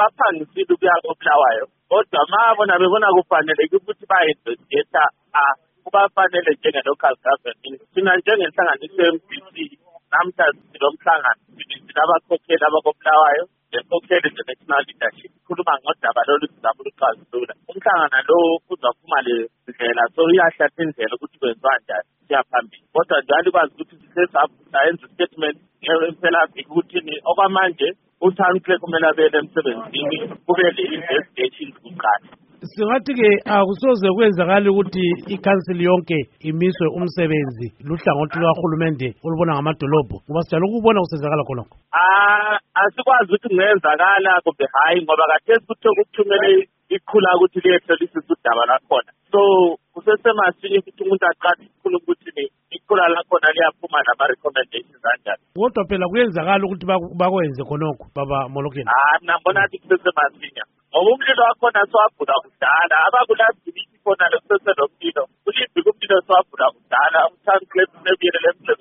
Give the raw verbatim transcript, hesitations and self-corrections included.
abaphangisile ukuya koBulawayo kodwa mabona bebona kufaneleke ukuthi bayi-investigate kubafanele njenge-local government thina njengenhlanganiso ye-M D C namhla silo mhlangano sinabakhokheli abakoBulawayo lekhokheli the-national leadership khuluma ngodaba lolu sizama ukuxazulula umhlangano lo uzaphuma lendlela so iyahlatha indlela ukuthi kwenziwa njani siyaphambili kodwa njalo ikwazi ukuthi sisesayenza statement ngempela-viki ukuthi okwamanje uTown Clerk kumele abele emsebenzini kube le-investigation kuqala. Singathi-ke akusoze kwenzakala ukuthi ikhansili yonke imiswe umsebenzi luhlangothi lwahulumende olubona ngamadolobho ngoba sijalo ukubona kusenzakala khonokho. Ah asikwazi ukuthi kungenzakala kumbe hayi ngoba kathesi kuthe ukuthumele ikhula ukuthi liyehlolisisa udaba lakhona so kusesemasinya ukuthi umuntu aqale ikhulu ukuthi ikhula lakhona liyaphuma nama-recommendations anjani. Kodwa phela kuyenzakala ukuthi bakwenze khonokho baba Molokeni. Ah mina ngibona ukuthi kusesemasinya ngoba umlilo wakhona siwabhula kudala abakulazibiki khona lekusese nomlilo kulibhika umlilo siwabhula kudala uTown Clerk nebuyele